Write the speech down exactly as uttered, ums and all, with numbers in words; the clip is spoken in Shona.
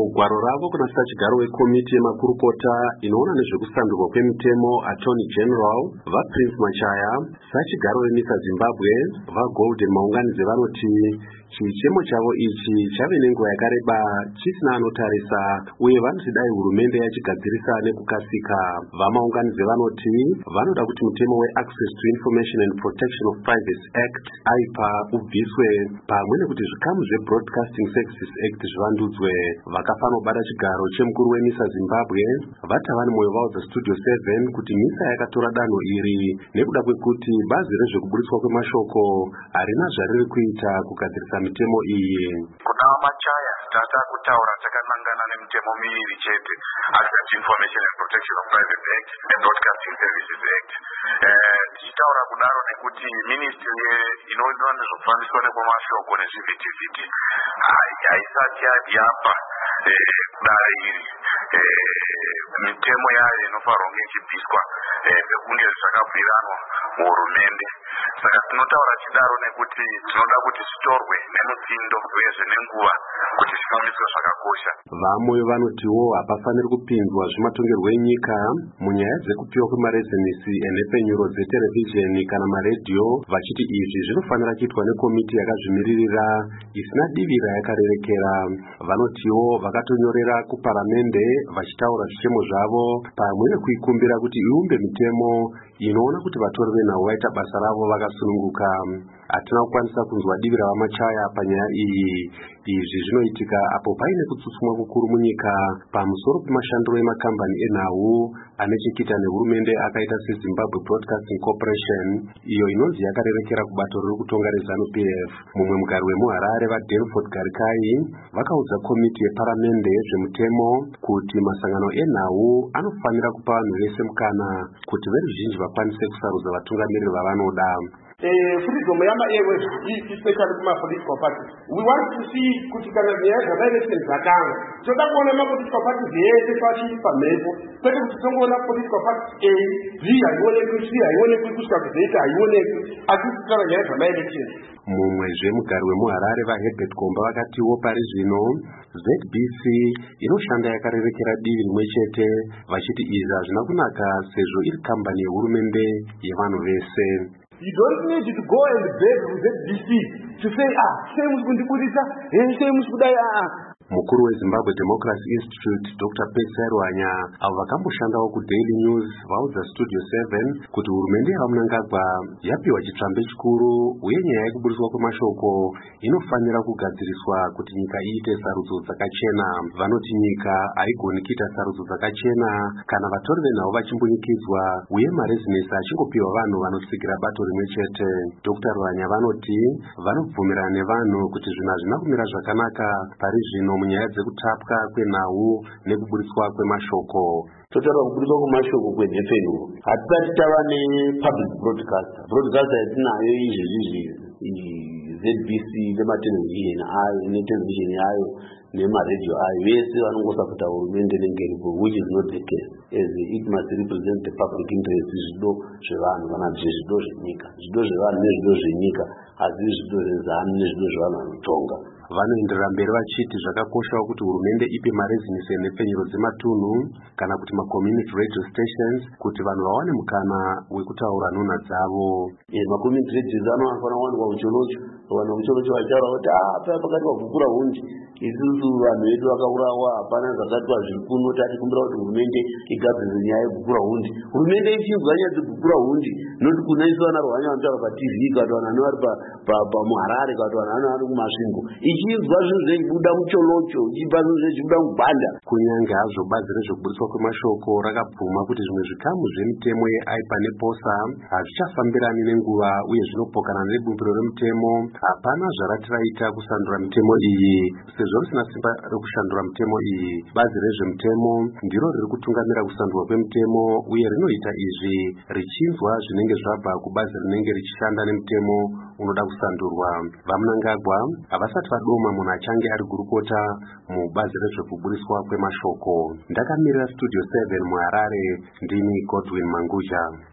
Mugwaro ravo kuna sachigaro wekomiti yemakurukota inoona nezvekusandurwa kwemitemo Attorney General vaPrince Machaya, sachigaro wenyika Zimbabwe vaGolden Maunganidzwe vanoti chichemo chavo ichi chave nenguva yakareba chisina anotarisa uye vanoti dai hurumende yachigadzirisa nekukasika. VaMaunganidzwe vanoti vanoda kuti mutemo weAccess to Information and Protection of Privacy Act aipa ubviswe pamwe nekuti zvikamu zveBroadcasting Services Act zvivandudzwe. Vakafanobata chigaro chemukuru weMISA Zimbabwe vatava nemwoyo wavo dzaStudio seven kuti MISA yakatora danho iri nekuda kwekuti bazi rezvekuburitswa kwemashoko harina zvariri kuita kugadzirisa mitemo iyi. Kuna Machaya tata kutaura takanangana nemitemo miviri chete, Access to Information and Protection of Privacy Act and Broadcasting Services Act. Tichitaura kudaro nekuti ministry inoona nezvekufambiswa nekwemashoko nezvivhitivhiti haisati yapa kudara iri mitemo yayo inofanirwa kunge ichibviswa sekunge zvakabviranwa muhurumende. Saka tinotaura chidaro nekuti tinoda kuti zvitorwe nemutsindo uyezve nenguva kuti zvifambiswe zvakakosha. Vamwe vanotiwo hapafaniri kupinzwa zvimatongerwo enyika munyaya dzekupiwa kwemarezinisi enhepfenyuro dzeterevhizheni kana maredhiyo, vachiti izvi zvinofanira kuitwa nekomiti yakazvimiririra isina divira yakarerekera. Vanotiwo vakatonyorera kuparamende vachitaura zvichemo zvavo pamwe nekuikumbira kuti iumbe mitemo inoona kuti vatori venhau vaita basa ravo vakasununguka. Hatina kukwanisa kunzwa divi raVaMachaya panyaya iyi. Izvi zvinoitika apo paine kutsutsumwa kukuru munyika pamusoro pemashandiro emakambani enhau anechekuita nehurumende akaita seZimbabwe Broadcasting Corporation, iyo inonzi yakarerekera kubato riri kutonga reZANU-P F. Mumwe mugari wemuHarare vaDelford Garikai vakaudza komiti yeparamende yezvemutemo kuti masangano enhau anofanira kupa vanhu vese mukana kuti veruzhinji vakwanise kusarudza vatungamiriri vavanoda. Uh, freedom yama airways, especially kuma political parties. We want to see kuti kana nyaya dzavaelection dzakanga toda kuona mapolitical parties yese pachiri pamhepo, kwete kuti tongoona political parties A Z haionekwi, C haionekwi, kusvika kuzoita haionekwi, asi kutaura nyaya dzavaelection. Mumwezve mugari wemuHarare vaHerbert Komba vakatiwo pari zvino Z B C inoshanda yakarerekera divi rimwe chete, vachiti izvi hazvina kunaka sezvo iri kambani yehurumende yevanhu vese. You don't need to go and beg with Z B C to say, ah, sei musikundibudisa, eh, sei musikudai, ah. Mukuru weZimbabwe Democracy Institute Doctor Patsy Rwanya avo vakamboshandawo kuDaily News vaudza Studio seven kuti hurumende yavaMnangagwa yapiwa chitsvambe chikuru uye nyaya yekuburitswa kwemashoko inofanira kugadziriswa kuti nyika iite sarudzo dzakachena. Vanoti nyika haigoni kuita sarudzo dzakachena kana vatori venhau vachimbunyikidzwa uye marezinesi achingopiwa vanhu vanosigira bato rimwe chete. Doctor Rwanya vanoti vanobvumirana nevanhu kuti zvinhu hazvina kumira zvakanaka pari zvino munyaya dzekutapwa kwenhau nekuburitswa kwemashoko. Totaura kuburitswa kwemashoko kwenhepfenyuro. Hatisati tava nepublic broadcaster. Broadcaster yatinayo izvezvizvi Z B C nematelevision ayo netelevision yayo nemaredio ayo vese vanongosapota hurumende nenge iripo, which is not the case, as it must represent the public interest. Zvido zvevanhu kana kuti zvido zvenyika, zvido zvevanhu nezvido zvenyika, asi zvido zvezanu nezvido zvevanhu vanotonga. Vanoenderera mberi vachiti zvakakoshawo kuti hurumende ipe marezinesi enhepfenyuro dzematunhu kana kuti macommunity radio stations kuti vanhu vawane mukana wekutaura nhunha dzavo. Eh, macommunity radios anofanira kuwanikwa mucholocho, vanhu mucholocho vachitaura kuti ah, paya pakati pagukura hundi isusu vanhu vedu vakaurawa, hapana zvakati zviri kuno, tatikumbira kuti hurumende igadzire nyaya yekugukura hundi. Hurumende ichinzwa nyaya dzekugukura hundi noti kuna isu vana Rwanya vanotaura paTV, kana vanhu vano vari pamuHarare, kana vanhu vano vari kumasvingo, ichizwa zvinhu zvechibuda mucholocho, ichibva zvinhu zvechibuda mubhanda. Kunyange hazvo bazi rezvekuburitswa kwemashoko rakabvuma kuti zvimwe zvikamu zvemitemo yeaipa neposa hazvichafambirani nenguva uye zvinopokana nebumbiro remutemo, hapana zvarati raita kusandura mitemo iyi. Sezvo risina simba rekushandura mitemo iyi, bazi rezvemutemo ndiro riri kutungamira kusandurwa kwemitemo uye rinoita izvi richinzwa zvinenge zvabva kubazi rinenge richishanda nemutemo unoda kusandurwa. VaMnangagwa havasati vadoma munhu achange ari gurukota mubazi rezvekuburitswa kwemashoko. Ndakamirira Studio seven muHarare, ndini Godwin Manguja.